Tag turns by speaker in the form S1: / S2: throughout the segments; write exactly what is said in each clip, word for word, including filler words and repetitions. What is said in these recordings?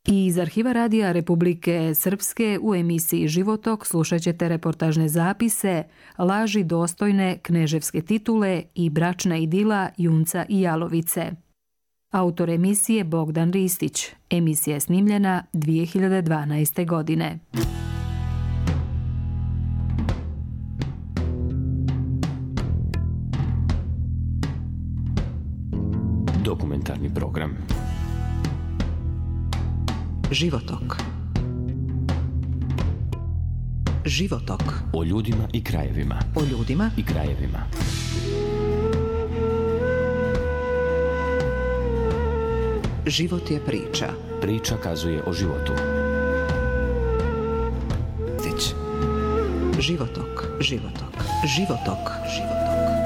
S1: I iz arhiva Radija Republike Srpske u emisiji Životok slušat ćete reportažne zapise, laži dostojne kneževske titule i bračna idila Junca i Jalovice. Autor emisije Bogdan Ristić. Emisija je snimljena dvije hiljade dvanaeste. godine.
S2: Dokumentarni program
S3: Životok. Životok.
S2: O ljudima i krajevima.
S3: O ljudima
S2: i krajevima.
S3: Život je priča.
S2: Priča kazuje o životu.
S3: Životok. Životok. Životok. Životok.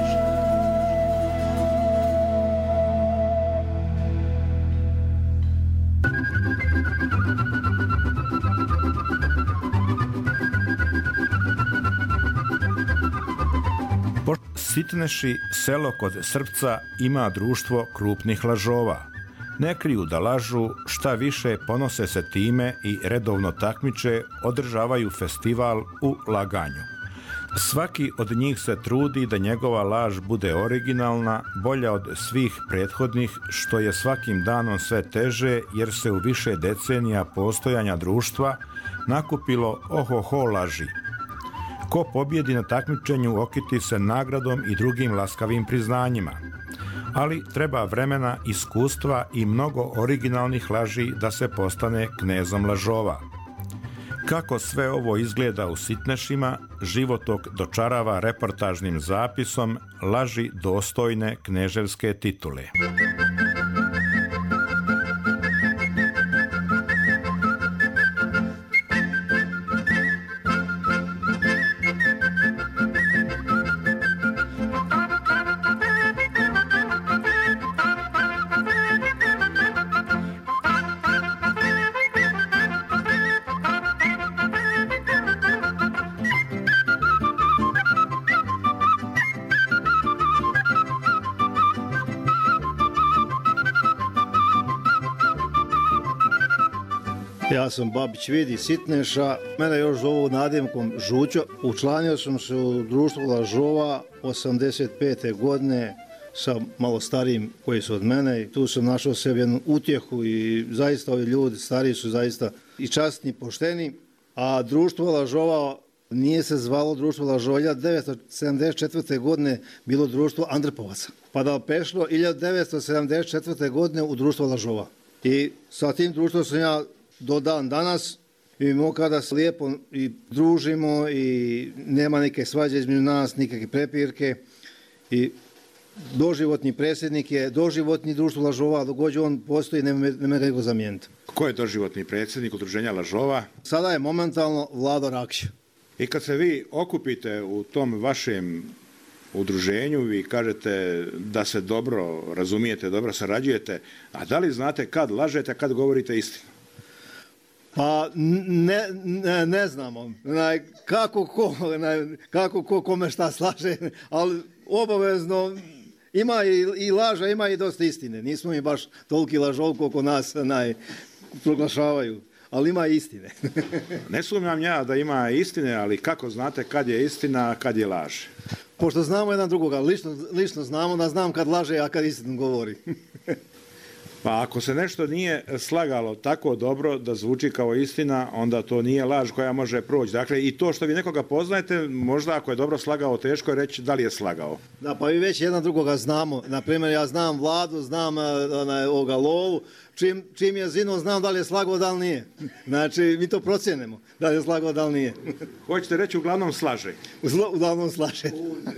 S4: Sitneši, selo kod Srpca, ima društvo krupnih lažova. Ne kriju da lažu, šta više ponose se time i redovno takmiče, održavaju festival u laganju. Svaki od njih se trudi da njegova laž bude originalna, bolja od svih prethodnih, što je svakim danom sve teže jer se u više decenija postojanja društva nakupilo ohoho laži. Ko pobjedi na takmičenju okiti se nagradom i drugim laskavim priznanjima. Ali treba vremena, iskustva i mnogo originalnih laži da se postane knezom lažova. Kako sve ovo izgleda u Sitnešima, Životok dočarava reportažnim zapisom laži dostojne kneževske titule.
S5: Ja sam Babić Vidi Sitneša, mene još zovu nadimkom Žućo. Učlanio sam se u društvo lažova osamdeset pete. godine sa malo starijim koji su od mene i tu sam našao sebi jednu utjehu i zaista ovi ljudi stariji su zaista i časni i pošteni. A društvo lažova nije se zvalo društvo lažova, hiljadu devetsto sedamdeset četvrte. godine bilo društvo Andrepovaca. Pa da pešlo hiljadu devetsto sedamdeset četvrte. godine u društvo lažova. I sa tim društvom sam ja do dan danas i mi kada se lijepo i družimo i nema neke svađe između nas, nikakve prepirke i doživotni predsjednik je doživotni društvo lažova, dok god on postoji, ne me nego zamijeniti.
S4: Ko je doživotni predsjednik udruženja lažova?
S5: Sada je momentalno Vlado Rakšić.
S4: I kad se vi okupite u tom vašem udruženju, vi kažete da se dobro razumijete, dobro sarađujete, a da li znate kad lažete, kad govorite istinu?
S5: Pa ne, ne, ne znamo kako ko, kako ko kome šta slaže, ali obavezno ima i, i laža, ima i dosta istine. Nismo mi baš toliki lažov koliko nas naj, proglašavaju, ali ima i istine.
S4: Ne sumnjam ja da ima istine, ali kako znate kad je istina, a kad je laž?
S5: Pošto znamo jedan drugoga, lično, lično znamo da znam kad laže, a kad istinu govori.
S4: Pa ako se nešto nije slagalo tako dobro da zvuči kao istina, onda to nije laž koja može proći. Dakle, i to što vi nekoga poznajete, možda ako je dobro slagao, teško je reći da li je slagao.
S5: Da, pa mi već jedan drugoga znamo. Naprimjer, ja znam Vladu, znam onaj, ovoga Lovu. Čim, čim je zino, znam da li je slagao, da li nije. Znači, mi to procjenimo, da li je slagao, da li nije.
S4: Hoćete reći, uglavnom slaže?
S5: Uglavnom slaže.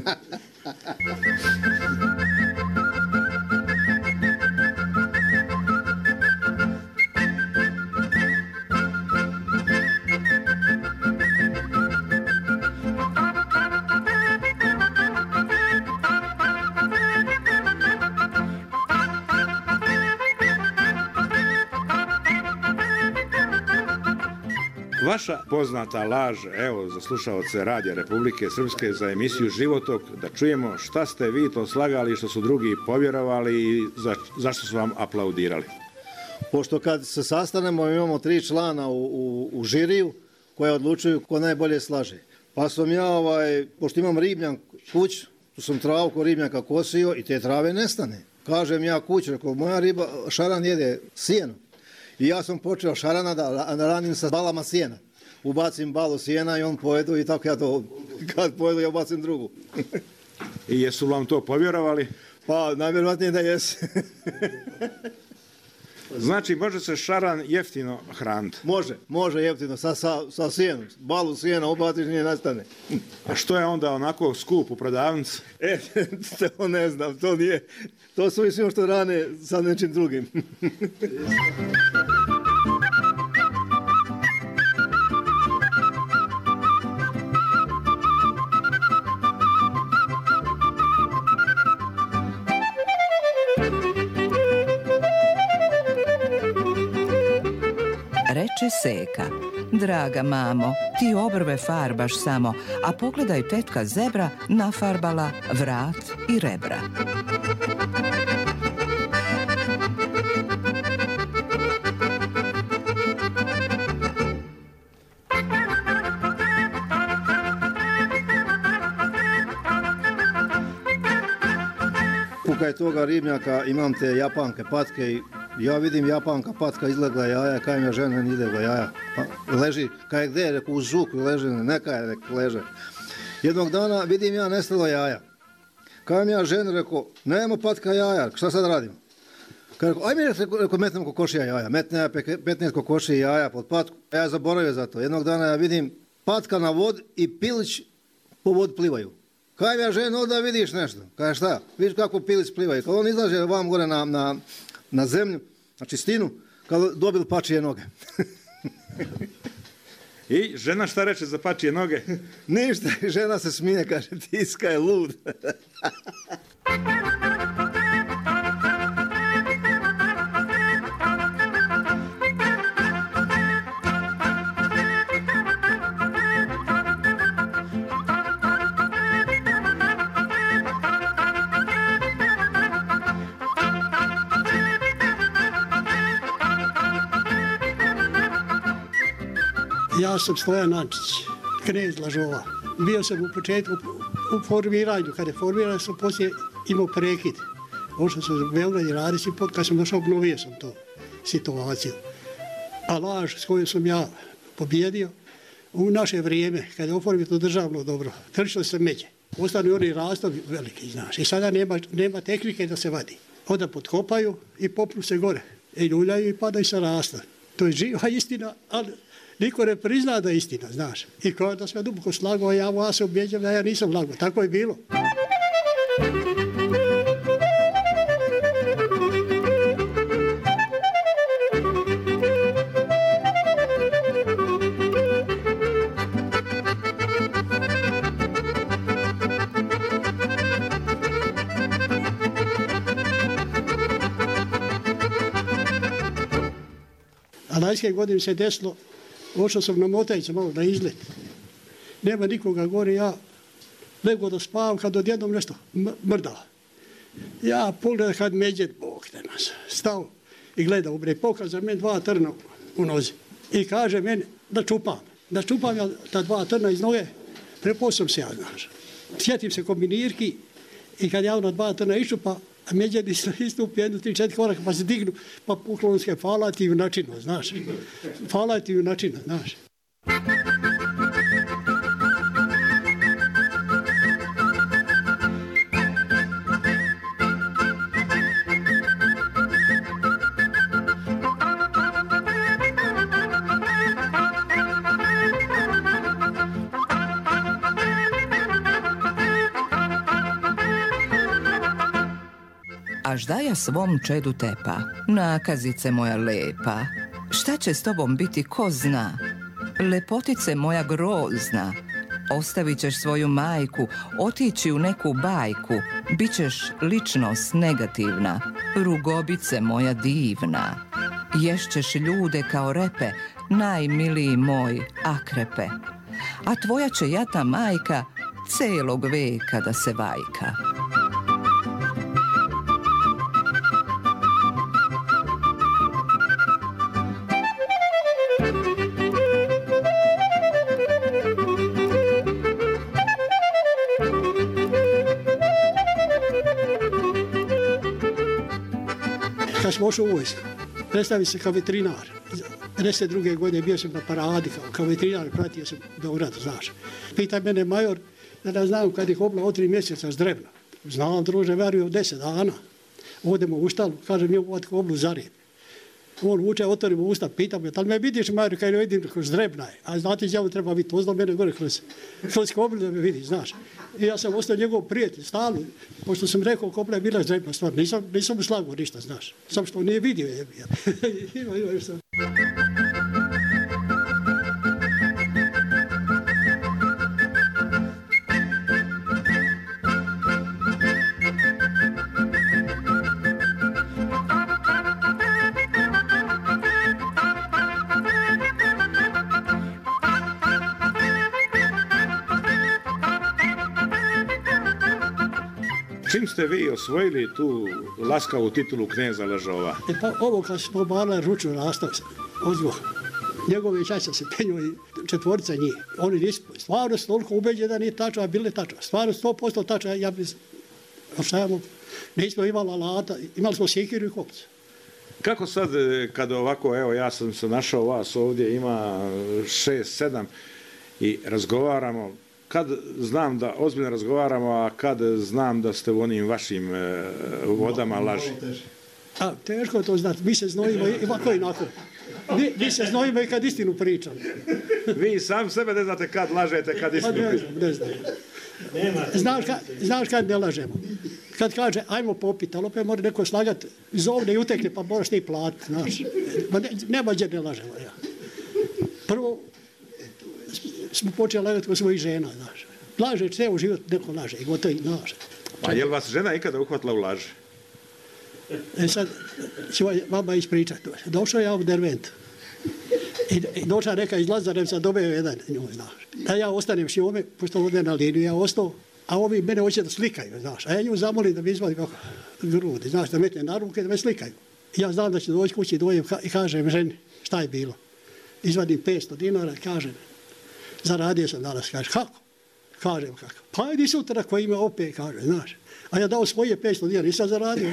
S4: Vaša poznata laž, evo, za slušaoce Radija Republike Srpske za emisiju Životok, da čujemo šta ste vi to slagali što su drugi povjerovali i za, zašto su vam aplaudirali.
S5: Pošto kad se sastanemo imamo tri člana u, u, u žiriju koje odlučuju ko najbolje slaže. Pa sam ja, ovaj, pošto imam ribnjak kuć, tu sam travu ko ribnjaka kosio i te trave nestane. Kažem ja kući, rekao, moja riba, šaran jede sjeno. I ja sam počeo šarana da, da ranim sa balama sjena. Ubacim balu sjena i on pojedu i tako ja to, kad pojedu ja ubacim drugu.
S4: I jesu vam to povjerovali?
S5: Pa, najvjerojatnije da jesu.
S4: Znači, može se šaran jeftino hraniti?
S5: Može, može jeftino, sa, sa, sa sjenom. Balu sjena ubaciš i nije nastane.
S4: A što je onda onako skup u prodavnici?
S5: E, to ne znam, to nije. To su i sve što rane sa nečim drugim.
S6: Reče Seka, draga mamo, ti obrve farbaš samo, a pogledaj tetka Zebra nafarbala vrat i rebra.
S5: Pukaj toga ribnjaka imam te japanke patke i ja vidim japanka patka izlegla jaja, kaj mi žena ne izlegla jaja. Pa leži, kaj gde je, reku, u žuku leži, neka je, reku, leže. Jednog dana vidim ja nestalo jaja. Kaj mi ja žena, reku, nema patka jaja, šta sad radimo? Kaj reku, aj mi reku, metnem kokošija jaja, metne ja petnaest kokošija jaja pod patku. Ja zaboravio za to. Jednog dana ja vidim patka na vod i pilić po vod plivaju. Kaj mi ja žena, onda vidiš nešto. Kaj šta, vidiš kako pilić plivaju. Kad on izlaže vam gore na, na na zemlju, na čistinu, kada dobil pačije noge.
S4: I žena šta reče za pačije noge?
S5: Ništa, žena se smije, kaže, tiska je lud.
S7: Ja sam Stojan Ančić, knez Lažova. Bio sam u početku u formiranju. Kada je formiran sam poslije imao prekid. Ošao sam u Beograd i raditi pot. Kad sam došao, obnovio sam to situaciju. A laž s kojom sam ja pobjedio u naše vrijeme, kada je oformio to državno dobro, trčilo se međe. Ostanu oni rastovi veliki, znaš. I sada nema, nema tehnike da se vadi. Onda potkopaju i popnu se gore. I ljuljaju i padaju sa rasta. To je živa istina, ali niko ne prizna da je istina, znaš. I kao da sam ja duboko slagao, ja vas se objeđam da ja nisam lagao. Tako je bilo. A najske godine se desilo, ošao sam na motajce malo na izlet. Nema nikoga gore, ja lego da spavam kad odjednom nešto mrda. Ja pogledam kad međet, Bog te nas, stao i gleda u bre, pokaza meni dva trna u nozi. I kaže meni da čupam. Da čupam ja ta dva trna iz noge, preposam se ja, znaš. Sjetim se kombinirki i kad ja ona dva trna iščupa, a međet istupi jednu, tri, četiri koraka, pa se dignu, pa poklonske, hvala ti u načinu, znaš. Hvala ti u načinu, znaš.
S6: A ždaja svom čedu tepa, nakazice moja lepa, šta će s tobom biti ko zna? Lepotice moja grozna, ostavit ćeš svoju majku, otići u neku bajku, bit ćeš ličnost negativna, rugobice moja divna. Ješćeš ljude kao repe, najmiliji moj akrepe, a tvoja će jata majka celog veka da se vajka.
S7: Ja sam ošao u vojsku. Predstavio se kao veterinar. pedeset druge godine bio sam na paradi kao, kao veterinar, pratio sam Beograd, znaš. Pita mene major da ne znam kad je obla od tri mjeseca zdrebna. Znam, druže, verujem, deset dana. Odemo u štalu, kaže mi je oblu zarijed. On uče, otvorimo usta, pita me, da li me vidiš, major, kad ne vidim, kroz zdrebna je. A znate, ja treba biti, poznao mene gore kroz, kroz koblu da me vidi, znaš. I ja sam ostao njegov prijatelj, stalno, pošto sam rekao, kobla je bila zdrebna stvar, nisam, nisam mu slagao ništa, znaš. Sam što nije vidio je. ima, ima, ima.
S4: Čim ste vi osvojili tu laskavu titulu kneza lažova?
S7: E pa ovo kad smo obavljali ručno rastao sam, odgoh. Njegove čaša se penjao i četvorica njih. Oni nisu, stvarno su toliko ubeđeni da nije tačno, a bile tačno. Stvarno sto posto tačno, ja bi... Oštajamo, nismo imali alata, imali smo sjekiru i kopcu.
S4: Kako sad, kad ovako, evo ja sam se našao vas ovdje, ima šest, sedam i razgovaramo, kad znam da ozbiljno razgovaramo, a kad znam da ste u onim vašim e, vodama laži?
S7: A, teško je to znati. Mi se znojimo i ovako i onako. Mi, mi se znojimo i kad istinu pričam.
S4: Vi sam sebe ne znate kad lažete, kad istinu pričam.
S7: Ne znam, ne znam. Znaš, ka, znaš kad ne lažemo? Kad kaže, ajmo popiti, ali opet mora neko slagati, zovne i utekne, pa moraš ti platiti, znaš. Ne, nema gdje ne lažemo, ja. Prvo, smo počeli lagati kod svojih žena, znaš. Laže, ceo život neko laže i gotovo i laže.
S4: A je li vas žena ikada uhvatila u laži?
S7: E sad, ću vama ispričati. Došao ja u Derventu. I, i došla neka iz Lazarevca, dobio jedan njoj, znaš. Da ja ostanem s njome, pošto ovdje na liniju, ja ostao, a ovi mene hoće da slikaju, znaš. A ja nju zamolim da mi izvadi kako grudi, znaš, da metne na ruke, da me slikaju. I ja znam da će doći kući, dojem i kažem ženi šta je bilo. Izvadim petsto dinara i kažem, zaradio sam danas, kaže, kako? Kažem kako. Pa idi sutra koji ima opet, kaže, znaš. A ja dao svoje petsto dinara, nisam zaradio.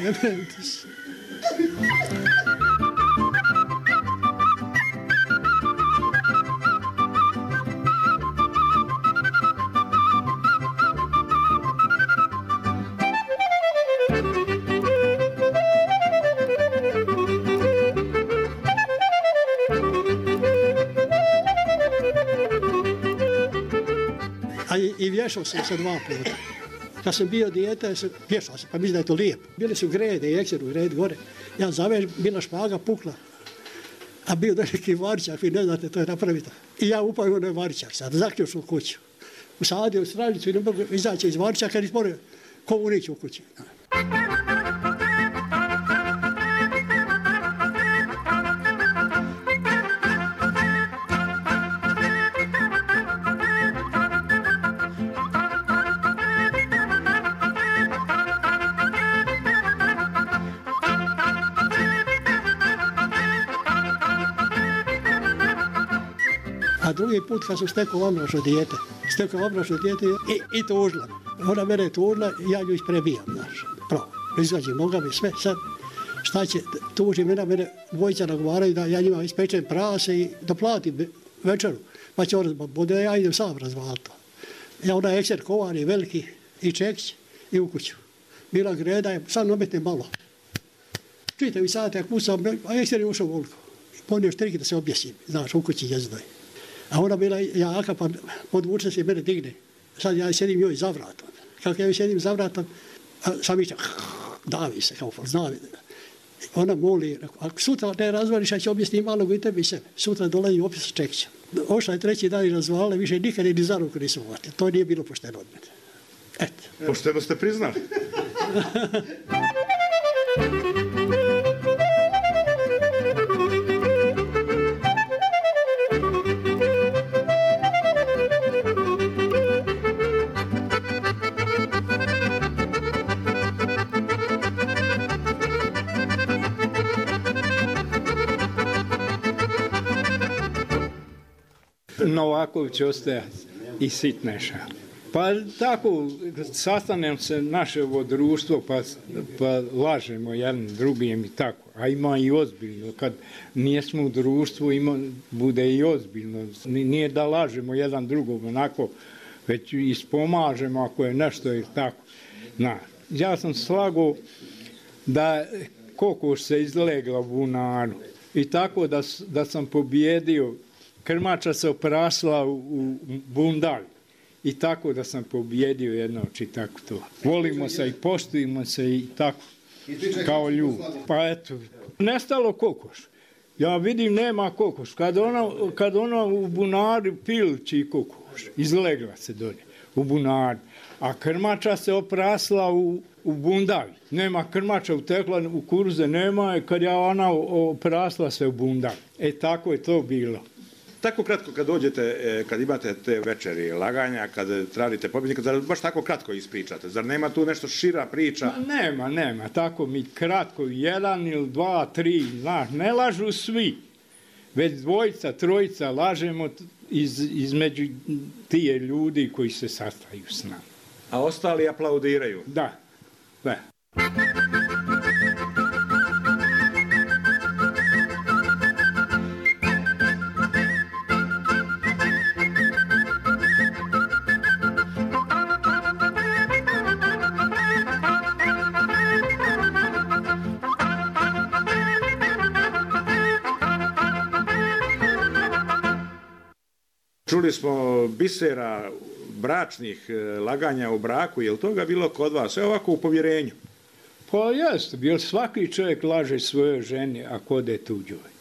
S7: A i, i vješao sam se dva puta. Kad sam bio dijete, sam, vješao sam, pa mislim da je to lijepo. Bili su grede i ekseru, red gore. Ja zavežem, bila špaga, pukla. A bio da neki varčak, vi ne znate, to je napravito. I ja upao u onaj varčak, sad zaključu u kuću. Usadio u stražnicu i ne mogu izaći iz varčaka, jer moraju ko unići u kući. A drugi put kad sam stekao obnašno dijete, stekao obnašno dijete i, i tužila. Ona mene tužila i ja nju isprebijam, znaš. Pravo, izvađim nogami, sve, sad, šta će, tuži mene, mene dvojica nagovaraju da ja njima ispečem prase i da platim večeru. Pa će on, bude ja idem sam razvaliti to. Ja ona ekser kovari veliki i čekić i u kuću. Bila greda je, sad nametne malo. Čujte mi sate, ja kucam, a ekser je ušao u volku. Ponio štriki da se objesim, znaš, u kući jezdoj. A ona bila jaka, pa podvuče se i mene digne. Sad ja sjedim joj za vratom. Kako ja sjedim za vratom, sam ića, davi se kao znavi. Ona moli, ako sutra ne razvališ, ja ću objasniti malog i tebi i sebe. Sutra dolazi opis s čekićem. Ošla je treći dan i razvala, više nikad ni za ruku nisu uvatili. To nije bilo pošteno od mene. Eto.
S4: Pošteno ste priznali.
S8: Novaković ostaje i Sitneša. Pa tako, sastanem se naše ovo društvo, pa, pa lažemo jedan drugim i tako. A ima i ozbiljno. Kad nijesmo u društvu, ima, bude i ozbiljno. Nije da lažemo jedan drugog onako, već ispomažemo ako je nešto i tako. Na, ja sam slagao da kokoš se izlegla u bunaru i tako da, da sam pobjedio. Krmača se oprasla u, u bundalj. I tako da sam pobjedio jednoć i tako to. Volimo se i poštujemo se i tako, kao ljudi. Pa eto, nestalo kokoš. Ja vidim nema kokoš. Kad ona, kad ona u bunari pilči kokoš, izlegla se dolje u bunari. A krmača se oprasla u, u bundalj. Nema krmača, utekla u kuruze, nema, kad je ona oprasla se u bundalj. E tako je to bilo.
S4: Tako kratko kad dođete, kad imate te večeri laganja, kad tražite pobjednika, zar baš tako kratko ispričate? Zar nema tu nešto šira priča?
S8: Ma, nema, nema. Tako mi kratko, jedan ili dva, tri, znaš, ne lažu svi. Već dvojica, trojica lažemo iz, između tije ljudi koji se sastaju s nama.
S4: A ostali aplaudiraju?
S8: Da, da.
S4: Čuli smo bisera bračnih laganja u braku, je li toga bilo kod vas? Sve ovako u povjerenju?
S8: Pa jeste, jer svaki čovjek laže svojoj ženi ako ode tuđoj.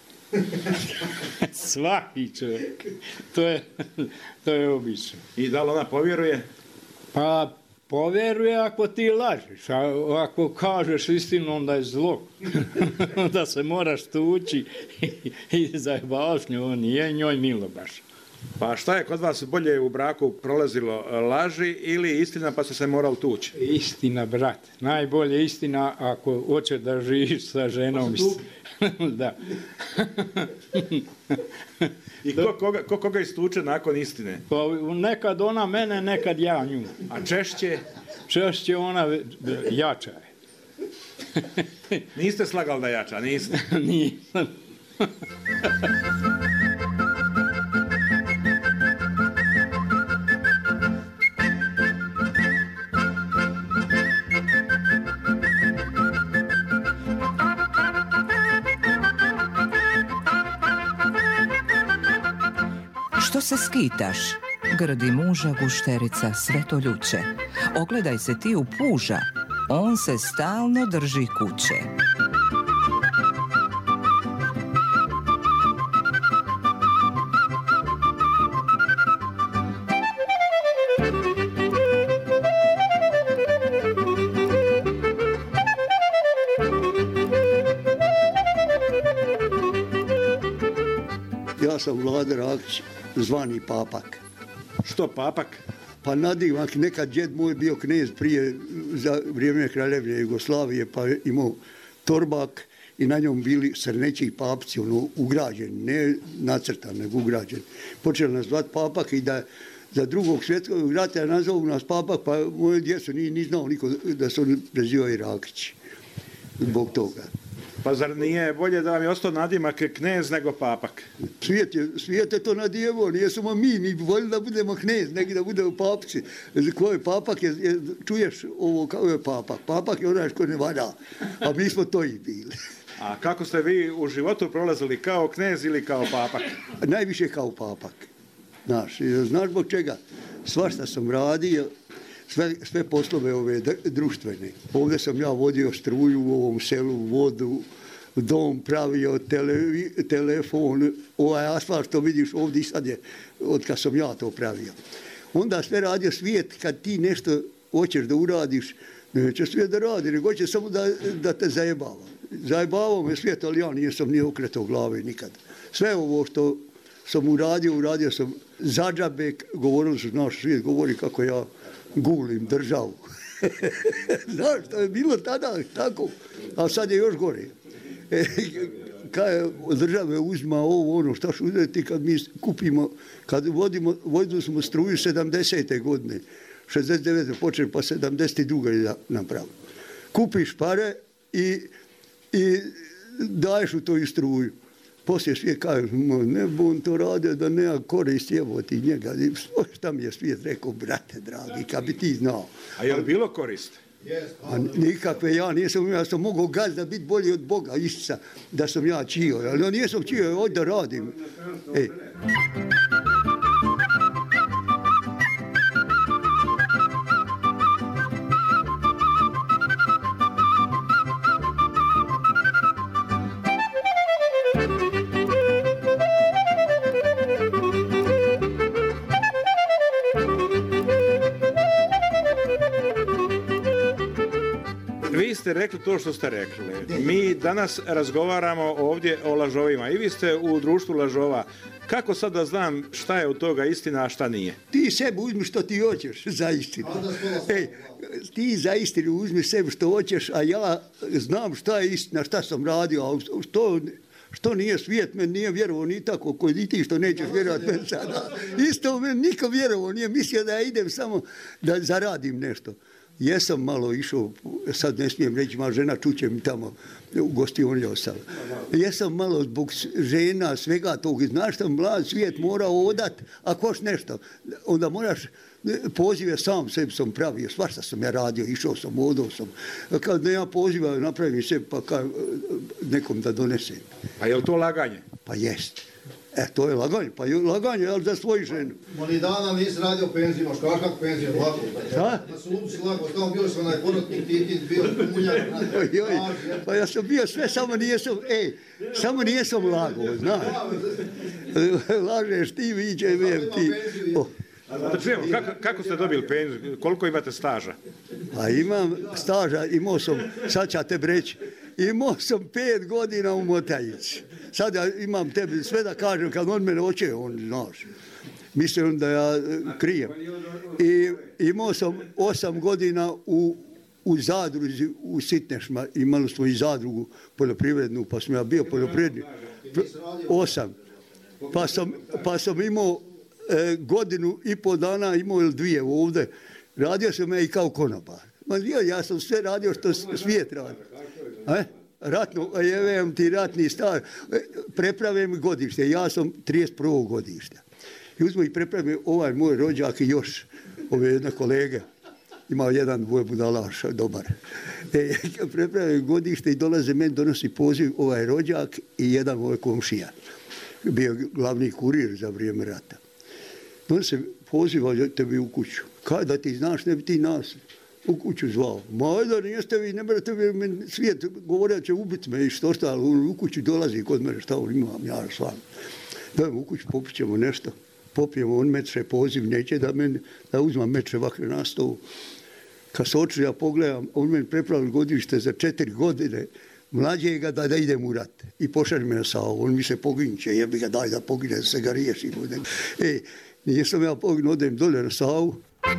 S8: Svaki čovjek. To je, to je obično.
S4: I da li ona povjeruje?
S8: Pa povjeruje ako ti lažeš, a ako kažeš istinu onda je zlo. Da se moraš tući i zajebavaš nju, on nije njoj milo baš.
S4: Pa šta je kod vas bolje u braku prolazilo, laži ili istina pa ste se morali tući?
S8: Istina, brat. Najbolje istina ako hoće da živiš sa ženom. Da.
S4: I ko koga, ko koga istuče nakon istine?
S8: Pa nekad ona mene, nekad ja nju.
S4: A češće?
S8: Češće ona jača je.
S4: Niste slagali da jača, niste?
S8: Nisam.
S6: Što se skitaš? Grdi muža gušterica Svetoljuće. Ogledaj se ti u puža, on se stalno drži kuće.
S9: Ja sam Vlade Rakić, zvani Papak.
S4: Što Papak?
S9: Pa nadimak, nekad djed moj bio knez prije, za vrijeme Kraljevine Jugoslavije, pa je imao torbak i na njom bili srneći papci, ono, ugrađeni, ne nacrtan, nego ugrađeni. Počeli nas zvati Papak i da za drugog svjetskog rata nazovu nas Papak, pa moje djeco nije ni znao niko da se oni prezivaju Rakić. Zbog toga.
S4: Pa zar nije bolje da vam je ostao nadimak knez nego Papak?
S9: Svijet je, svijet je to nadijevo, nijesmo mi, mi bi voljeli da budemo knez, neki da budemo papci. Ko je Papak, je, je, čuješ ovo kao je Papak. Papak je onaj što ne valja, a mi smo to i bili.
S4: A kako ste vi u životu prolazili, kao knez ili kao Papak?
S9: Najviše kao Papak. Znaš, znaš zbog čega? Svašta sam radio, sve, sve poslove ove društvene. Ovdje sam ja vodio struju u ovom selu, vodu, dom pravio, televi, telefon, ovaj asfalt što vidiš ovdje sad je, od kad sam ja to pravio. Onda sve radio svijet, kad ti nešto hoćeš da uradiš, neće svijet da radi, nego hoće samo da, da te zajebava. Zajebavao me svijet, ali ja nisam nije okretao glave nikad. Sve ovo što sam uradio, uradio sam za džabe, govorili su, naš svijet govori kako ja gulim državu. Znaš, to je bilo tada tako, a sad je još gore. E, kad države uzma ovo, ono, šta što uzeti kad mi kupimo, kad vodimo, vodili smo struju sedamdesete godine, šezdeset devete počeli, pa sedamdeset druge je napravio. Kupiš pare i, i daješ u to i struju. Poslije svijet kaže, ne bu on to radio da nema korist jeboti njega. Šta mi je svijet rekao, brate dragi, kad bi ti znao.
S4: A je li bilo korist?
S9: A nikakve, ja nisam, ja sam mogao gazda biti bolji od Boga, Isusa, da sam ja čio. Ali ja nisam čio, ovdje da radim. Ej.
S4: Vi ste rekli to što ste rekli. Mi danas razgovaramo ovdje o lažovima. I vi ste u društvu lažova. Kako sad da znam šta je od toga istina, a šta nije?
S9: Ti sebi uzmi što ti hoćeš za istinu. Ej, ti za istinu uzmi sebi što hoćeš, a ja znam šta je istina, šta sam radio, a što, što nije svijet, meni nije vjerovao ni tako, koji ti što nećeš vjerovati meni sada. Isto meni niko vjerovao, nije mislio da ja idem samo da zaradim nešto. Jesam malo išao, sad ne smijem reći, malo žena čuće mi tamo u gostioni ostala. Jesam malo zbog žena, svega toga. Znaš što mlad svijet mora odat, ako hoš nešto, onda moraš, pozive sam sebi sam pravio, svašta sam ja radio, išao sam, odao sam. Kad ne ja poziva, napravim sebi pa ka, nekom da donesem.
S4: A je li to laganje?
S9: Pa jest. E, to je laganje, pa je laganje, ali za svoju ženu.
S5: Ma ni dana nisi radio penziju, imaš kakak penziju, lako.
S9: Šta?
S5: Na Sulubu si lako, tamo bio sam onaj porotnik, titin, bio munjak.
S9: Pa ja sam bio sve, samo nijesam, ej, samo nijesam lago, znaš. Lažeš ti, viđe, vijem ti.
S4: Da čujemo, kako, kako ste dobili penziju, koliko imate staža?
S9: Pa imam staža, imao sam, sad ću te reći, imao sam pet godina u Motajici. Sad ja imam tebi sve da kažem, kad on mene oče, on znaš. Mislim da ja krijem. I imao sam osam godina u, u zadruzi, u Sitnešma. Imali smo i zadrugu poljoprivrednu, pa sam ja bio poljoprivredni. Osam. Pa sam, pa sam imao e, godinu i pol dana, imao ili dvije ovdje. Radio sam ja i kao konobar. Ma ja sam sve radio što svijet radi. E? Ratno, jevem ti ratni staž, prepravim godište, ja sam trideset prvo godište. I uzmo i prepravim ovaj moj rođak i još ove jedne kolege, imao jedan dvoje budalaš, dobar. E, prepravim godište i dolaze, meni donosi poziv ovaj rođak i jedan ovaj komšija. Bio glavni kurir za vrijeme rata. On se poziva tebi u kuću. Kaj da ti znaš, ne bi ti nas u kuću zvao. Ma da nijeste vi, ne morate vi, svijet govorio će ubiti me i što šta, ali u kuću dolazi kod mene, šta on imam, ja svam. Dajmo u kuću, popićemo nešto, popijemo, on meče poziv, neće da, men, da uzmam meče vakre na stolu. Kad se oči ja pogledam, on meni prepravil godište za četiri godine, mlađe ga da, da idem u rat. I pošalj me na Savu, on mi se poginče, jebi ga daj da pogine, da se ga riješim. E, nisam ja poginuo, odem dole na Savu.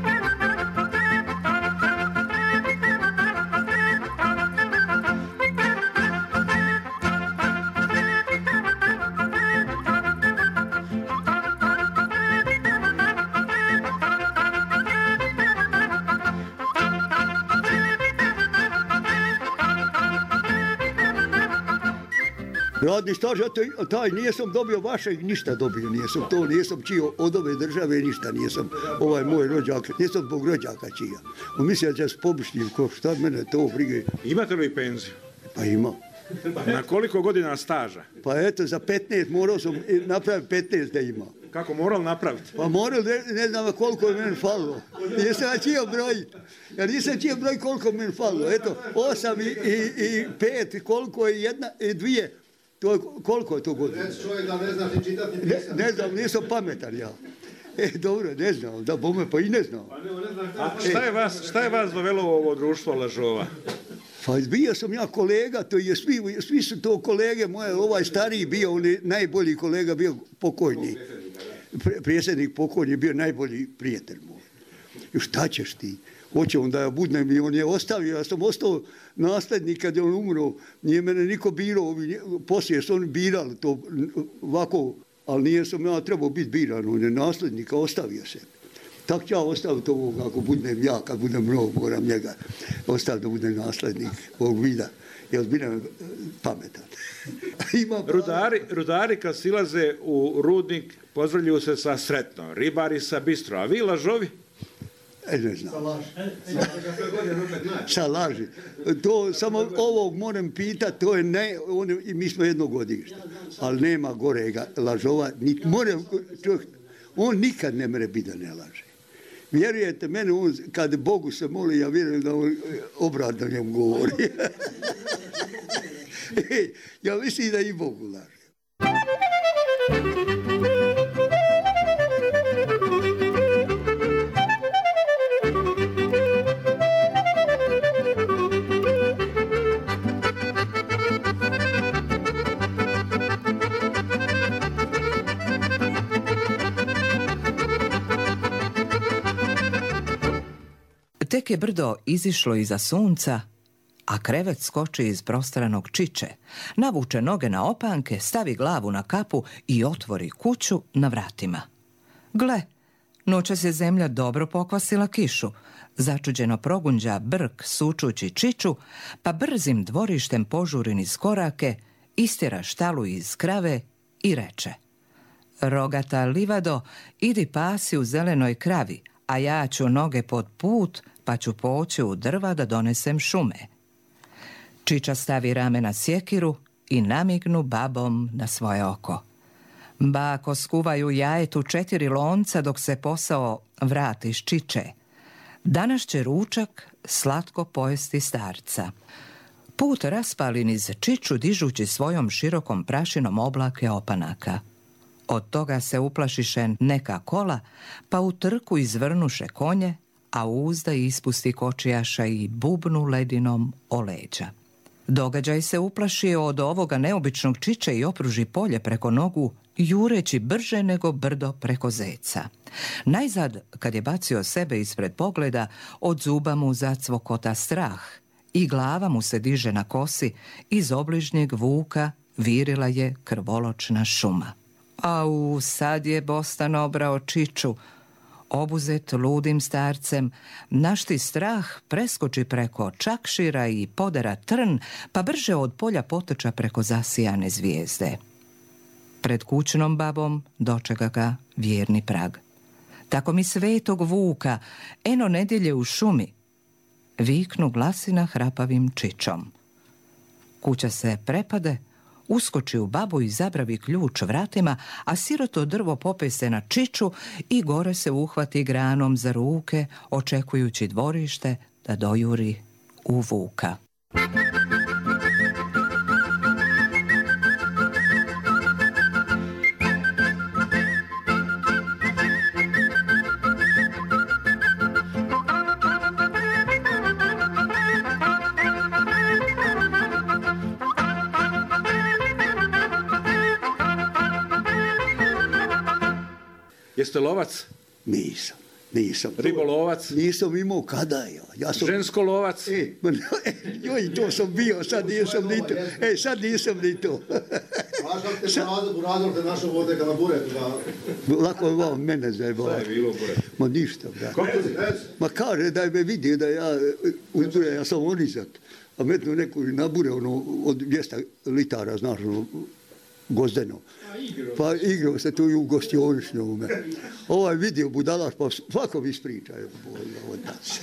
S9: Radni staž, ja taj nisam dobio vašeg, ništa dobio nisam, to nisam čio od ove države, ništa nisam, ovaj moj rođak, nisam zbog rođaka čija. On misli da će s pobišnjim, ko šta mene to brige.
S4: Imate li penziju?
S9: Pa imam.
S4: Na koliko godina staža?
S9: Pa eto, za petnaest, morao sam napraviti petnaest da imam.
S4: Kako moral napraviti?
S9: Pa moral, ne, ne znam koliko je meni falilo. Nisam čio broj, ja nisam čio broj koliko meni falilo. Eto, osam i, i, i pet, koliko je jedna, i dvije. To je, koliko je to godina?
S5: Čovjek da ne znaš ni čitati ni pisati.
S9: Ne, ne znam, nisam pametan ja. E, dobro, ne znam, da bome pa i ne znam.
S4: A šta je vas, šta je vas dovelo u ovo društvo lažova?
S9: Pa bio sam ja kolega, to je svi, svi su to kolege moje, ovaj stariji bio, on je najbolji kolega, bio pokojni. Prijesednik pokojni bio najbolji prijatelj moj. I šta ćeš ti? Hoće on da ja budnem i on je ostavio, ja sam ostao nasljednik kad je on umro, nije mene niko birao, poslije su oni birali to ovako, ali nije sam ja trebao biti biran, on je nasljednika, ostavio se. Tako ću ja ostaviti ovog, ako budem ja, kad budem mnogo, moram njega ostaviti da bude naslednik ovog vida. Jer budem pametan. Ima
S4: rudari, rudari kad silaze u rudnik pozdravljuju se sa sretno, ribari sa bistro, a vi lažovi?
S9: E, ne znam. Sa laži. To, samo ovog moram pitati, to je ne, on, mi smo jedno godište, ali nema gorega lažova, niti moram, čovjek, on nikad ne mere biti da ne laže. Vjerujete mene, on, kad Bogu se moli, ja vjerujem da on obratno njemu govori. Ja mislim da i Bogu laže.
S6: Tek je brdo izišlo iza sunca, a krevet skoči iz prostranog čiče, navuče noge na opanke, stavi glavu na kapu i otvori kuću na vratima. Gle, noćas je zemlja dobro pokvasila kišu, začuđeno progunđa brk sučući čiču, pa brzim dvorištem požuri niz korake, istjera štalu iz krave i reče: Rogata livado, idi pasi u zelenoj kravi, a ja ću noge pod put, pa ću poći u drva da donesem šume. Čiča stavi rame na sjekiru i namignu babom na svoje oko. Bako skuvaju jajetu četiri lonca dok se posao vrati iz čiče. Danas će ručak slatko pojesti starca. Put raspali niz čiču dižući svojom širokom prašinom oblake opanaka. Od toga se uplašiše neka kola, pa u trku izvrnuše konje, a uzda ispusti kočijaša i bubnu ledinom o leđa. Događaj se uplašio od ovoga neobičnog čiče i opruži polje preko nogu, jureći brže nego brdo preko zeca. Najzad, kad je bacio sebe ispred pogleda, od zuba mu zacvokota strah i glava mu se diže na kosi, iz obližnjeg vuka virila je krvoločna šuma. Au, sad je Bostan obrao čiču. Obuzet ludim starcem, našti strah preskoči preko čakšira i podera trn, pa brže od polja potrča preko zasijane zvijezde. Pred kućnom babom dočeka ga vjerni prag. Tako mi svetog vuka, eno nedjelje u šumi, viknu glasina hrapavim čičom. Kuća se prepade, uskoči u babu i zabravi ključ vratima, a siroto drvo popese na čiču i gore se uhvati granom za ruke, očekujući dvorište da dojuri u vuka.
S4: Jeste lovac?
S9: Nisam, nisam.
S4: Ribolovac?
S9: Nisam imao kada ja. ja sam...
S4: Žensko lovac?
S9: E, joj, to sam bio, sad nisam ni to. E, sad nisam ni to.
S5: Uradili te našo vode kada buretu.
S9: Lako je vam mene zajebao.
S5: Šta je bilo buretu?
S9: Ma ništa, brat. Ma kaže da je me vidio da ja uzbure, ja sam onizak. A metnu neku nabure, ono, od dvjesto litara, znaš, ono, gozdeno. Pa igrao se tu i u gostionišnjome. Ovaj vidio budalaš, pa svako mi ispriča od nas.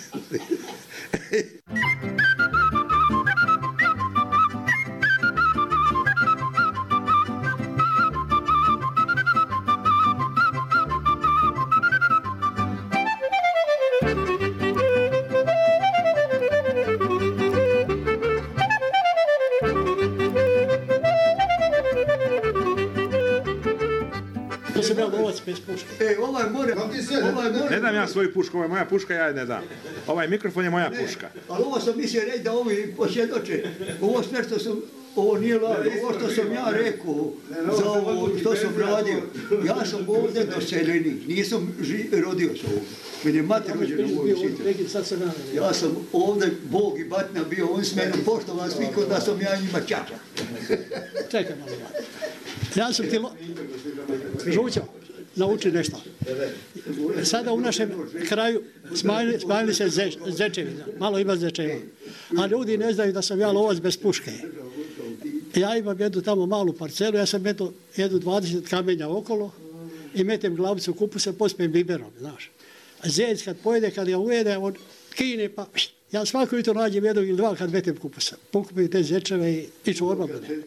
S9: E, ovaj more, ovaj more.
S4: Ne dam ja svoju pušku, ovo je moja puška, ja je ne dam. Ovaj mikrofon je moja puška.
S9: Ali ovo sam mislio reći da ovi posvjedoče. Ovo sve što sam, ovo nije lažno, ovo što sam ja rekao za ovo što sam radio. Ja sam ovdje doseljenik, nisam ži, rodio se ovdje. Meni je mati rođena u ovom svijetu. Ja sam ovdje, Bog i batina bio, on s menom poštovan svi kod da sam ja njima čača.
S7: Čekaj malo. Ja sam ti... Žućo, nauči nešto. Sada u našem kraju smanjili, smanjili se ze, zečevi, malo ima zečeva. A ljudi ne znaju da sam ja lovac bez puške. Ja imam jednu tamo malu parcelu, ja sam meto jednu dvadeset kamenja okolo i metem glavicu u kupusa, pospijem biberom, znaš. A zec kad pojede, kad ga ujede, on kine pa... Ja svako jutro nađem jednog ili dva kad metem kupusa. Pokupim te zečeve i, i čorba bude.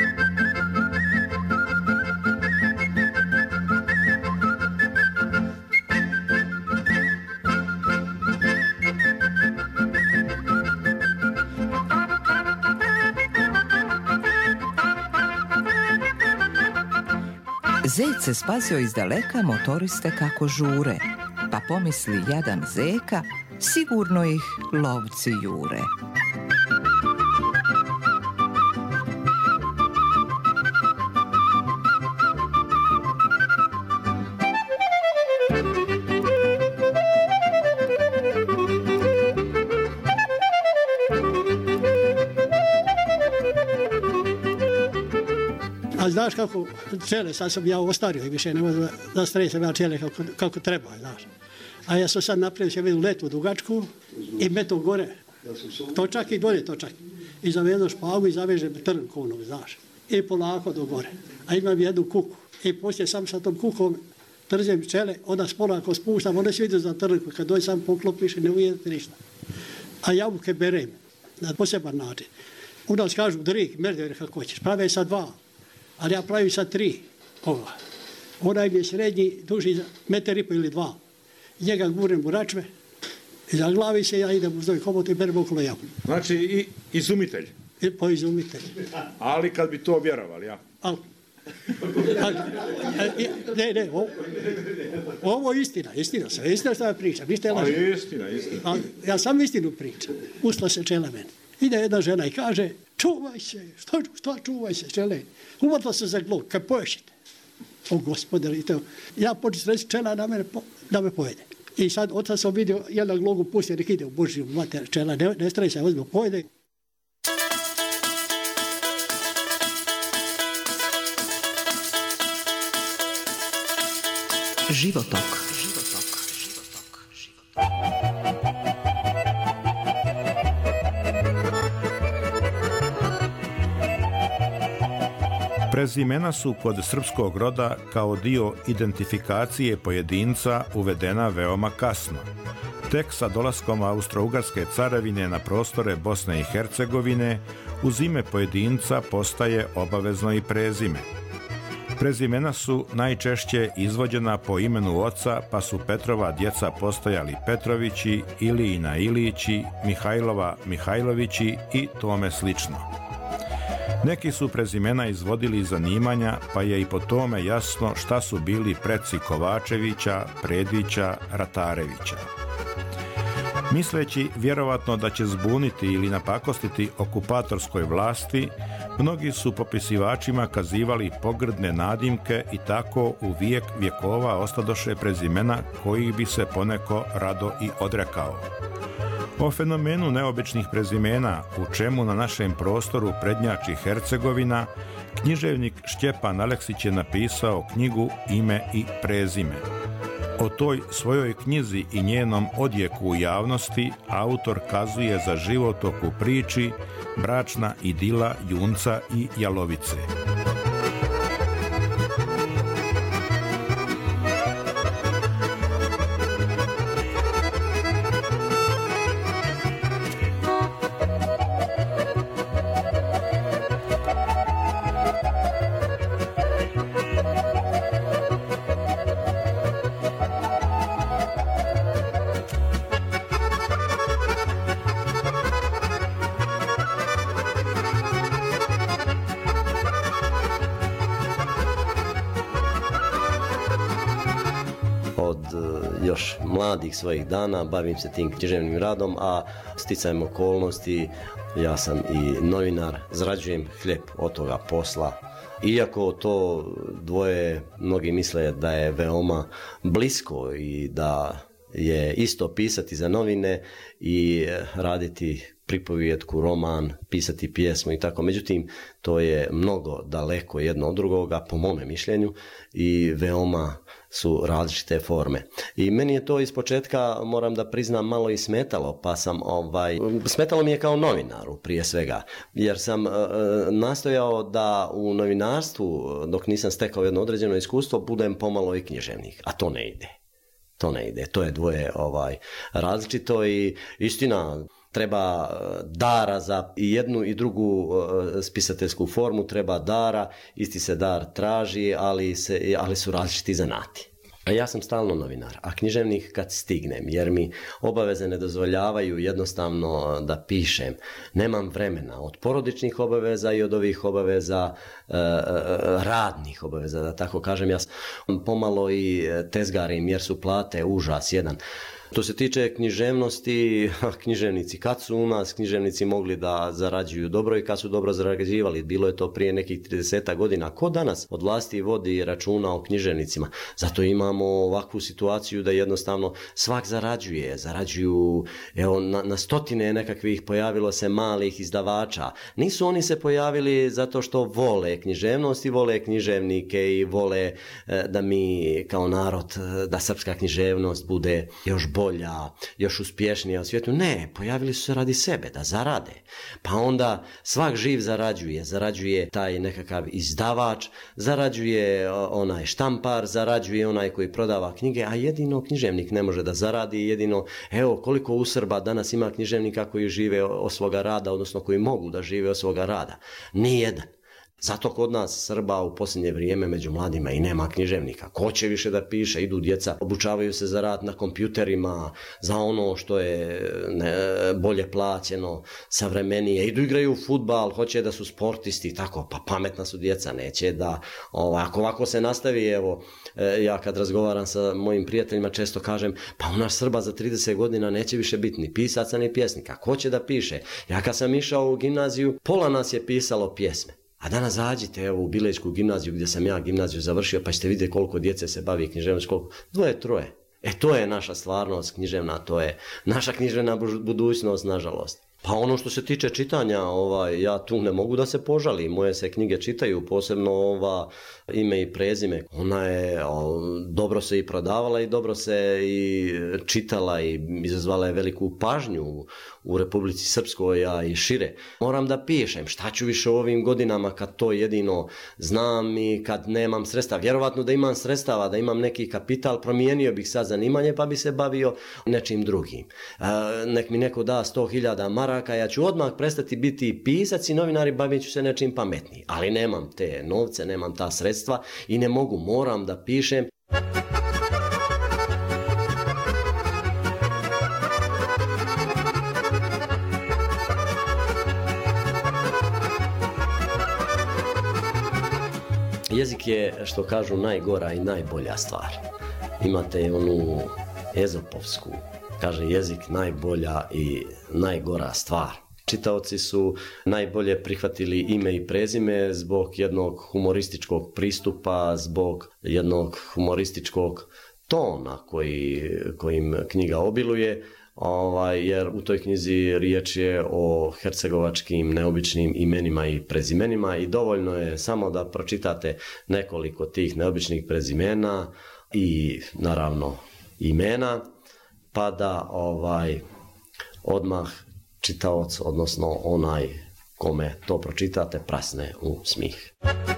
S6: Zec se spasio iz daleka motoriste kako žure, pa pomisli jadan zeka, sigurno ih lovci jure.
S7: A znaš kako čele, sad sam ja ostario i više ne mogu da, da stresam ja čele kako, kako treba, znaš. A ja sam sad napravio se jednu letu dugačku i meto gore točak i dolje točak. I zavežem špagu i zavežem trn konom, znaš. I polako do gore. A imam jednu kuku. I poslije sam sa tom kukom trzem čele, onda spolako spuštam, one se vidi za trnku. Kad dođe sam poklopiš i ne uvidite ništa. A jabuke berem na poseban način. U nas kažu drik, merdevere kako hoćeš. Prave sa dva, ali ja pravim sa tri. Ova. Onaj mi je srednji, duži metar i po ili dva. Njega gurem u račve, zaglavi se, ja idem uz doj komotu i berem okolo jabu.
S4: Znači i izumitelj?
S7: I, po izumitelj.
S4: Ali kad bi to vjerovali, ja?
S7: Ali, ali, ne, ne, ovo, ovo je istina, istina se, istina što ja pričam, ništa je lažno.
S4: Ali istina, istina.
S7: Ali ja sam istinu pričam, usla se čela meni. Ide jedna žena i kaže, čuvaj se, što, što čuvaj se, čele, uvatla se za glog, kad poješite. O gospodar, i to, ja počeo reći čela na mene, po, da me pojede. I sad od sad sam vidio jedan glogu pustio, nek ide u Božju mater čela, ne, ne straj se, ozbiljno pojede.
S3: Životok.
S4: Prezimena su kod srpskog roda kao dio identifikacije pojedinca uvedena veoma kasno. Tek sa dolaskom Austro-Ugarske carevine na prostore Bosne i Hercegovine uz ime pojedinca postaje obavezno i prezime. Prezimena su najčešće izvođena po imenu oca, pa su Petrova djeca postajali Petrovići, Ilijina Ilići, Mihajlova Mihajlovići i tome slično. Neki su prezimena izvodili iz zanimanja, pa je i po tome jasno šta su bili preci Kovačevića, Predića, Ratarevića. Misleći vjerovatno da će zbuniti ili napakostiti okupatorskoj vlasti, mnogi su popisivačima kazivali pogrdne nadimke i tako u vijek vjekova ostadoše prezimena kojih bi se poneko rado i odrekao. O fenomenu neobičnih prezimena, u čemu na našem prostoru prednjači Hercegovina, književnik Štjepan Aleksić je napisao knjigu Ime i prezime. O toj svojoj knjizi i njenom odjeku u javnosti autor kazuje za životok u priči Bračna idila Junca i Jalovice.
S10: Još mladih svojih dana bavim se tim književnim radom, a sticajem okolnosti ja sam i novinar, zarađujem hljeb od toga posla. Iako to dvoje mnogi misle da je veoma blisko i da je isto pisati za novine i raditi pripovijetku, roman, pisati pjesmu i tako. Međutim, to je mnogo daleko jedno od drugoga, po mome mišljenju, i veoma su različite forme. I meni je to ispočetka, moram da priznam, malo i smetalo, pa sam ovaj, smetalo mi je kao novinaru prije svega, jer sam e, nastojao da u novinarstvu, dok nisam stekao jedno određeno iskustvo, budem pomalo i književnik, a to ne ide. To ne ide, to je dvoje ovaj, različito i istina, treba dara za i jednu i drugu spisateljsku formu, treba dara, isti se dar traži, ali, se, ali su različiti zanati. A ja sam stalno novinar, a književnik kad stignem, jer mi obaveze ne dozvoljavaju jednostavno da pišem. Nemam vremena od porodičnih obaveza i od ovih obaveza, e, radnih obaveza, da tako kažem. Ja pomalo i tezgarim jer su plate užas jedan. To se tiče književnosti, književnici kad su u nas književnici mogli da zarađuju dobro i kad su dobro zarađivali, bilo je to prije nekih trideset godina. Ko danas od vlasti vodi računa o književnicima? Zato imamo ovakvu situaciju da jednostavno svak zarađuje, zarađuju, evo na, na stotine nekakvih pojavilo se malih izdavača. Nisu oni se pojavili zato što vole književnost i vole književnike i vole eh, da mi kao narod, da srpska književnost bude još bolja, još uspješnija u svijetu. Ne, pojavili su se radi sebe, da zarade. Pa onda svak živ zarađuje. Zarađuje taj nekakav izdavač, zarađuje onaj štampar, zarađuje onaj koji prodava knjige, a jedino književnik ne može da zaradi. Jedino, evo koliko u Srba danas ima književnika koji žive od svoga rada, odnosno koji mogu da žive od svoga rada. Nijedan. Zato kod nas Srba u posljednje vrijeme među mladima i nema književnika. Ko će više da piše? Idu djeca, obučavaju se za rad na kompjuterima, za ono što je ne, bolje plaćeno, savremenije. Idu igraju fudbal, hoće da su sportisti, tako, pa pametna su djeca, neće da, ovaj, ako ovako se nastavi, evo, ja kad razgovaram sa mojim prijateljima često kažem, pa u nas Srba za trideset godina neće više biti ni pisaca ni pjesnika. Ko će da piše? Ja kad sam išao u gimnaziju, pola nas je pisalo pjesme. A danas zađite evo u Bilečku gimnaziju gdje sam ja gimnaziju završio, pa ćete vidjeti koliko djece se bavi književnošću, koliko, dvoje, troje. E to je naša stvarnost književna, to je naša književna budućnost, nažalost. Pa ono što se tiče čitanja, ovaj, ja tu ne mogu da se požalim, moje se knjige čitaju, posebno ova Ime i prezime. Ona je o, dobro se i prodavala i dobro se i čitala i izazvala je veliku pažnju u, u Republici Srpskoj, a i šire. Moram da pišem, šta ću više u ovim godinama kad to jedino znam i kad nemam sredstva. Vjerovatno da imam sredstava, da imam neki kapital, promijenio bih sad zanimanje pa bi se bavio nečim drugim. E, nek mi neko da sto hiljada maraka, ja ću odmah prestati biti pisac i novinar i bavit ću se nečim pametnijim. Ali nemam te novce, nemam ta sredstva i ne mogu, moram da pišem. Jezik je, što kažu, najgora i najbolja stvar. Imate onu ezopovsku, kaže jezik najbolja i najgora stvar. Čitaoci su najbolje prihvatili Ime i prezime zbog jednog humorističkog pristupa, zbog jednog humorističkog tona koji, kojim knjiga obiluje, ovaj, jer u toj knjizi riječ je o hercegovačkim neobičnim imenima i prezimenima i dovoljno je samo da pročitate nekoliko tih neobičnih prezimena i naravno imena, pa da ovaj, odmah čitaoc, odnosno onaj kome to pročitate, prasne u smih.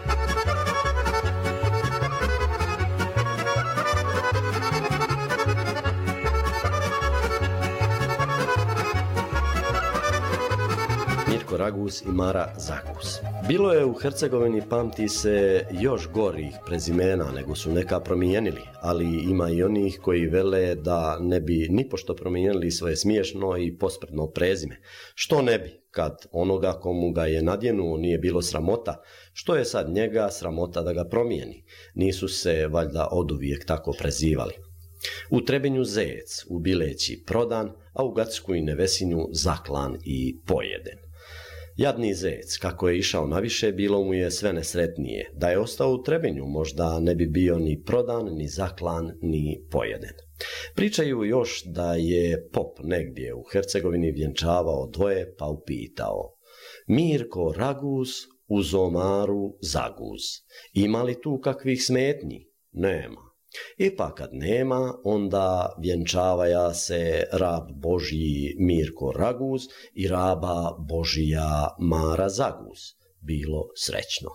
S10: Mirko Ragus i Mara Zagus. Bilo je u Hercegovini, pamti se, još gorih prezimena nego su neka promijenili, ali ima i onih koji vele da ne bi nipošto promijenili svoje smiješno i posprdno prezime. Što ne bi, kad onoga komu ga je nadjenuo nije bilo sramota, što je sad njega sramota da ga promijeni? Nisu se valjda oduvijek tako prezivali. U Trebinju zec, u Bileći prodan, a u Gacku i Nevesinju zaklan i pojeden. Jadni zec, kako je išao naviše, bilo mu je sve nesretnije. Da je ostao u Trebinju, možda ne bi bio ni prodan, ni zaklan, ni pojeden. Pričaju još da je pop negdje u Hercegovini vjenčavao dvoje, pa upitao: Mirko Raguz uz Omaru Zaguz. Ima li tu kakvih smetnji? Nema. I pa kad nema, onda vjenčavaja se rab Božji Mirko Raguz i raba Božija Mara Zaguz. Bilo srećno.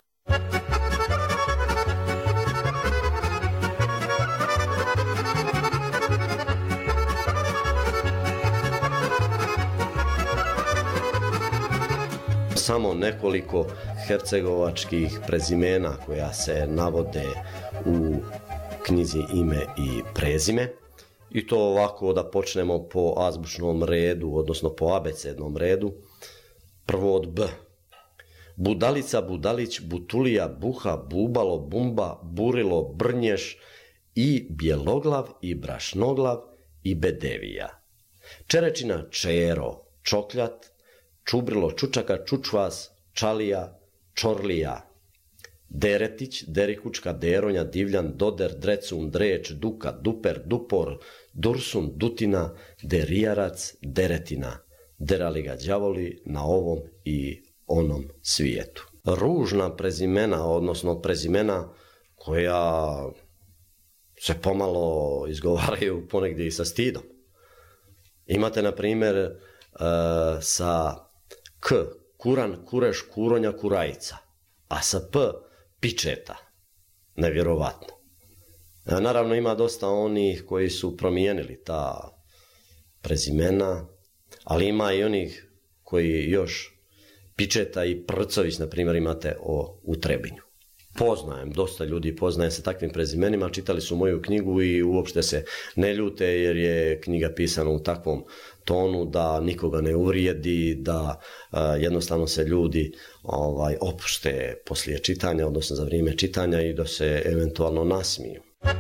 S10: Samo nekoliko hercegovačkih prezimena koja se navode u knjizi Ime i prezime, i to ovako da počnemo po azbučnom redu, odnosno po abecednom redu. Prvo od B. Budalica, Budalić, Butulija, Buha, Bubalo, Bumba, Burilo, Brnješ i Bjeloglav i Brašnoglav i Bedevija. Čerečina, Čero, Čokljat, Čubrilo, Čučaka, Čučvas, Čalija, Čorlija. Deretić, Derikučka, Deronja, Divljan, Doder, Drecun, Dreč, Duka, Duper, Dupor, Dursun, Dutina, Derijarac, Deretina. Derali ga đavoli na ovom i onom svijetu. Ružna prezimena, odnosno prezimena koja se pomalo izgovaraju ponegdje i sa stidom. Imate, na primjer, e, sa K, Kuran, Kureš, Kuronja, Kurajica, a sa P, Pičeta. Nevjerovatno. E, naravno, ima dosta onih koji su promijenili ta prezimena, ali ima i onih koji još Pičeta i Prcović, na primjer, imate o, u Trebinju. Poznajem, dosta ljudi poznaje se takvim prezimenima, čitali su moju knjigu i uopšte se ne ljute jer je knjiga pisana u takvom tonu da nikoga ne uvrijedi, da uh, jednostavno se ljudi ovaj, opušte poslije čitanja, odnosno za vrijeme čitanja, i da se eventualno nasmiju.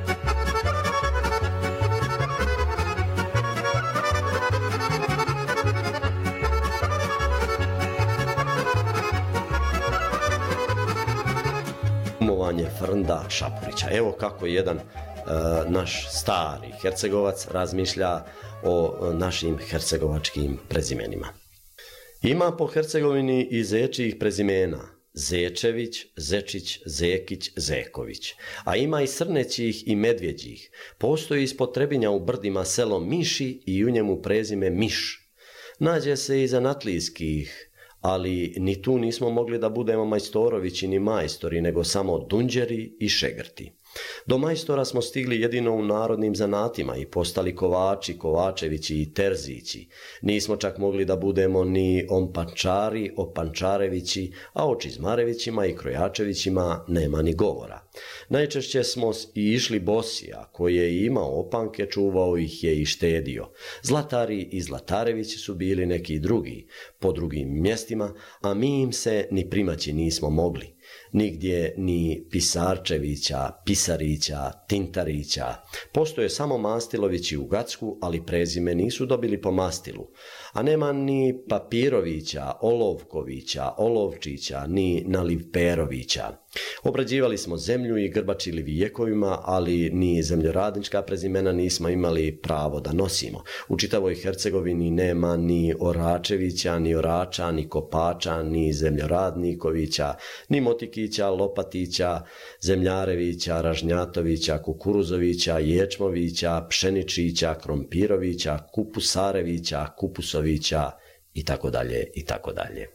S10: Umovanje Frnda Šapurića. Evo kako jedan uh, naš stari Hercegovac razmišlja o našim hercegovačkim prezimenima. Ima po Hercegovini i zečijih prezimena: Zečević, Zečić, Zekić, Zeković. A ima i srnećih i medvjeđih. Postoji ispod Trebinja u brdima selo Miši i u njemu prezime Miš. Nađe se i zanatlijskih, ali ni tu nismo mogli da budemo majstorovići ni majstori, nego samo dunđeri i šegrti. Do majstora smo stigli jedino u narodnim zanatima i postali kovači, kovačevići i terzići. Nismo čak mogli da budemo ni ompančari, opančarevići, a o čizmarevićima i krojačevićima nema ni govora. Najčešće smo i išli bosi, a koji je imao opanke, čuvao ih je i štedio. Zlatari i zlatarevići su bili neki drugi, po drugim mjestima, a mi im se ni primaći nismo mogli. Nigdje ni Pisarčevića, Pisarića, Tintarića. Postoje samo Mastilovići u Gacku, ali prezime nisu dobili po mastilu. A nema ni Papirovića, Olovkovića, Olovčića, ni Nalivperovića. Obrađivali smo zemlju i grbačili vijekovima, ali ni zemljoradnička prezimena nismo imali pravo da nosimo. U čitavoj Hercegovini nema ni Oračevića, ni Orača, ni Kopača, ni Zemljoradnikovića, ni Motikića, Lopatića, Zemljarevića, Ražnjatovića, Kukuruzovića, Ječmovića, Pšeničića, Krompirovića, Kupusarevića, Kupusovića i tako dalje i tako dalje.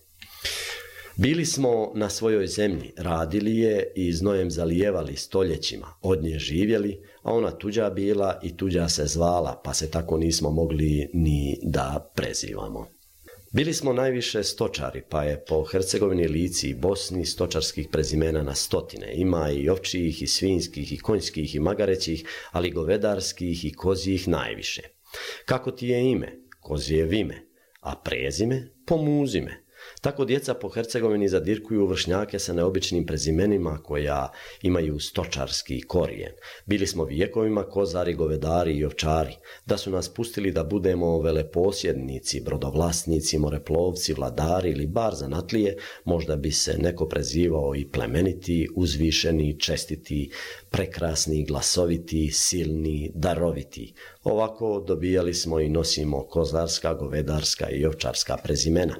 S10: Bili smo na svojoj zemlji, radili je i znojem zalijevali stoljećima, od nje živjeli, a ona tuđa bila i tuđa se zvala, pa se tako nismo mogli ni da prezivamo. Bili smo najviše stočari, pa je po Hercegovini, Lici i Bosni stočarskih prezimena na stotine. Ima i ovčijih, i svinjskih, i konjskih, i magarećih, ali govedarskih i kozijih najviše. Kako ti je ime? Kozije vime, a prezime? Pomuzime. Tako djeca po Hercegovini zadirkuju vršnjake sa neobičnim prezimenima koja imaju stočarski korijen. Bili smo vjekovima kozari, govedari i ovčari. Da su nas pustili da budemo veleposjednici, brodovlasnici, moreplovci, vladari ili bar zanatlije, možda bi se neko prezivao i plemeniti, uzvišeni, čestiti, prekrasni, glasoviti, silni, daroviti. Ovako dobijali smo i nosimo kozarska, govedarska i ovčarska prezimena.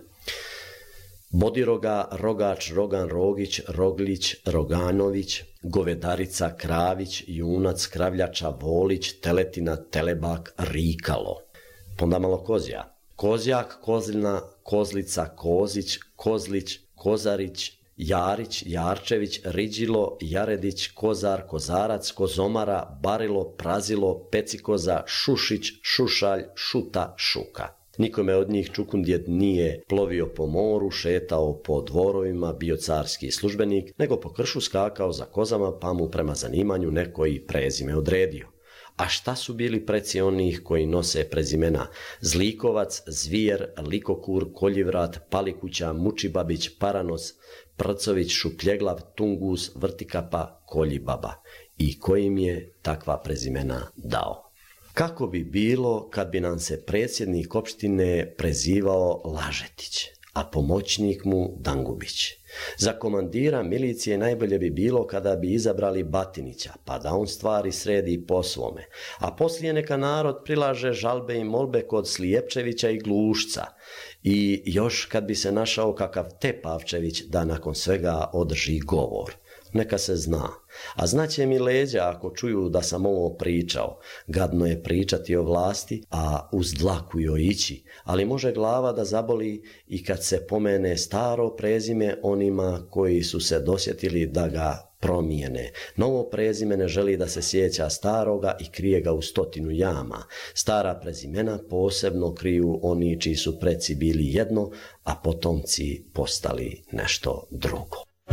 S10: Bodiroga, Rogač, Rogan, Rogić, Roglić, Roganović, Govedarica, Kravić, Junac, Kravljača, Volić, Teletina, Telebak, Rikalo. Ponda malo Kozja. Kozjak, Kozlina, Kozlica, Kozić, Kozlić, Kozarić, Jarić, Jarčević, Riđilo, Jaredić, Kozar, Kozarac, Kozomara, Barilo, Prazilo, Pecikoza, Šušić, Šušalj, Šuta, Šuka. Nikome od njih Čukundjed nije plovio po moru, šetao po dvorovima, bio carski službenik, nego po kršu skakao za kozama pa mu prema zanimanju neko i prezime odredio. A šta su bili preci onih koji nose prezimena Zlikovac, Zvijer, Likokur, Koljivrat, Palikuća, Mučibabić, Paranos, Prcović, Šupljeglav, Tungus, Vrtikapa, Koljibaba i kojim je takva prezimena dao. Kako bi bilo kad bi nam se predsjednik opštine prezivao Lažetić, a pomoćnik mu Dangubić? Za komandira milicije najbolje bi bilo kada bi izabrali Batinića, pa da on stvari sredi po svome, a poslije neka narod prilaže žalbe i molbe kod Slijepčevića i Glušca. I još kad bi se našao kakav Tepavčević da nakon svega održi govor. Neka se zna, a znaće mi leđa ako čuju da sam ovo pričao. Gadno je pričati o vlasti, a uz dlaku joj ići, ali može glava da zaboli i kad se pomene staro prezime onima koji su se dosjetili da ga promijene. Novo prezime ne želi da se sjeća staroga i krije ga u stotinu jama. Stara prezimena posebno kriju oni čiji su preci bili jedno, a potomci postali nešto drugo.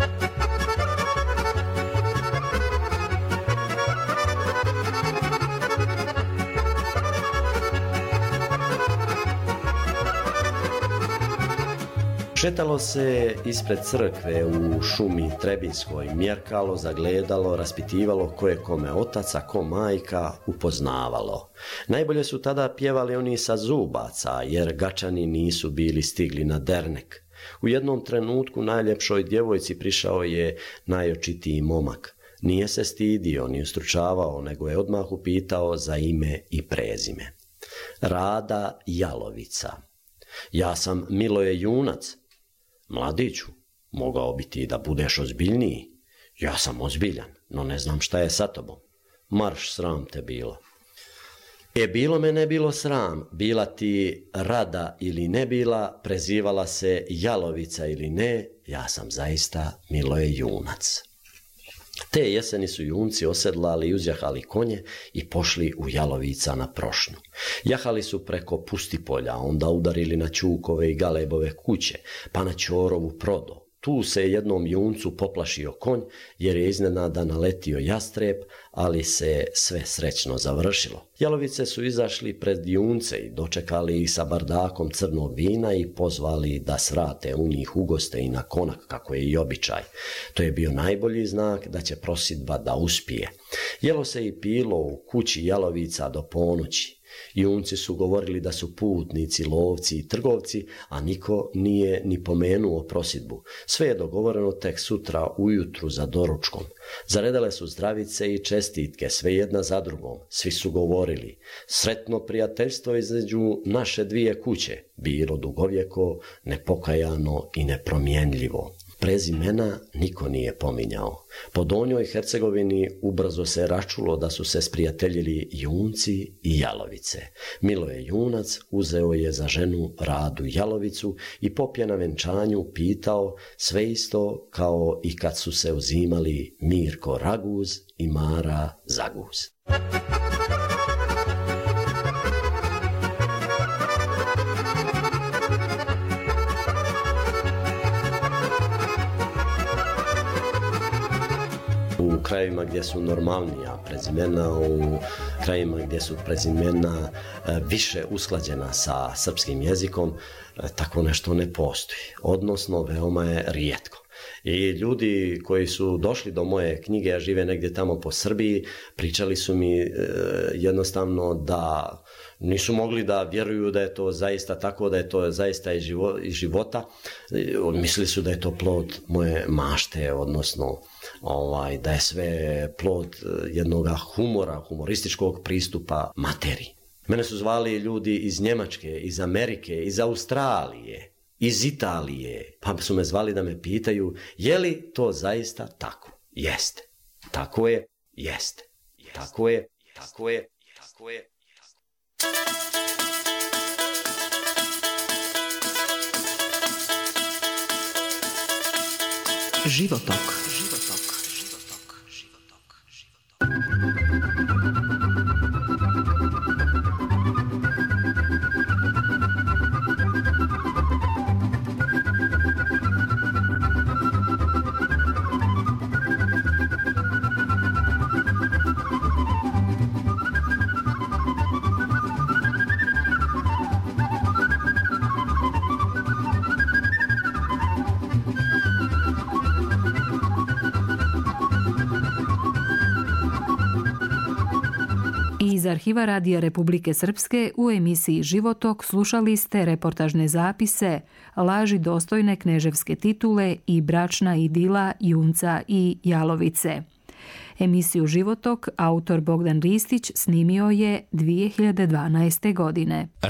S10: Šetalo se ispred crkve u šumi Trebinskoj, mjerkalo, zagledalo, raspitivalo ko je kome otac, a ko majka, upoznavalo. Najbolje su tada pjevali oni sa zubaca, jer Gačani nisu bili stigli na dernek. U jednom trenutku najljepšoj djevojci prišao je najočitiji momak. Nije se stidio ni ustručavao, nego je odmah upitao za ime i prezime. Rada Jalovica. Ja sam Miloje Junac. Mladiću, mogao bi ti da budeš ozbiljniji. Ja sam ozbiljan, no ne znam šta je sa tobom. Marš, sram te bilo. E, bilo me ne bilo sram, bila ti Rada ili ne bila, prezivala se Jalovica ili ne, ja sam zaista Miloje Junac. Te jeseni su junci osedlali i uzjahali konje i pošli u Jalovica na prošnju. Jahali su preko Pustipolja, onda udarili na Ćukove i Galebove kuće, pa na Ćorovu Prodo. Tu se jednom juncu poplašio konj, jer je iznenada naletio jastreb, ali se sve srećno završilo. Jalovice su izašli pred junce i dočekali ih sa bardakom crnog vina i pozvali da svrate u njih ugoste i na konak, kako je i običaj. To je bio najbolji znak da će prosidba da uspije. Jelo se i pilo u kući Jalovica do ponoći. Junci su govorili da su putnici, lovci i trgovci, a niko nije ni pomenuo prosidbu. Sve je dogovoreno tek sutra ujutru za doručkom. Zaredale su zdravice i čestitke, sve jedna za drugom. Svi su govorili: sretno prijateljstvo između naše dvije kuće, bilo dugovjeko, nepokajano i nepromjenljivo. Prezimena niko nije pominjao. Po Donjoj Hercegovini ubrzo se račulo da su se sprijateljili Junci i Jalovice. Miloje Junac uzeo je za ženu Radu Jalovicu i popje na venčanju pitao sve isto kao i kad su se uzimali Mirko Raguz i Mara Zaguz. U krajevima gdje su normalnija prezimena, u krajevima gdje su prezimena više usklađena sa srpskim jezikom, tako nešto ne postoji, odnosno veoma je rijetko. I ljudi koji su došli do moje knjige, ja žive negdje tamo po Srbiji, pričali su mi e, jednostavno da nisu mogli da vjeruju da je to zaista tako, da je to zaista iz živo, iz života. Mislili su da je to plod moje mašte, odnosno ovaj, da je sve plod jednog humora, humorističkog pristupa materiji. Mene su zvali ljudi iz Njemačke, iz Amerike, iz Australije, iz Italije, pa su me zvali da me pitaju je li to zaista tako? Jeste. Tako je, jeste. Tako je, tako je, tako je.
S3: Životok.
S1: Iz arhiva Radija Republike Srpske u emisiji Životok slušali ste reportažne zapise Laži dostojne kneževske titule i bračna idila Junca i Jalovice. Emisiju Životok autor Bogdan Ristić snimio je dvije hiljade dvanaeste godine.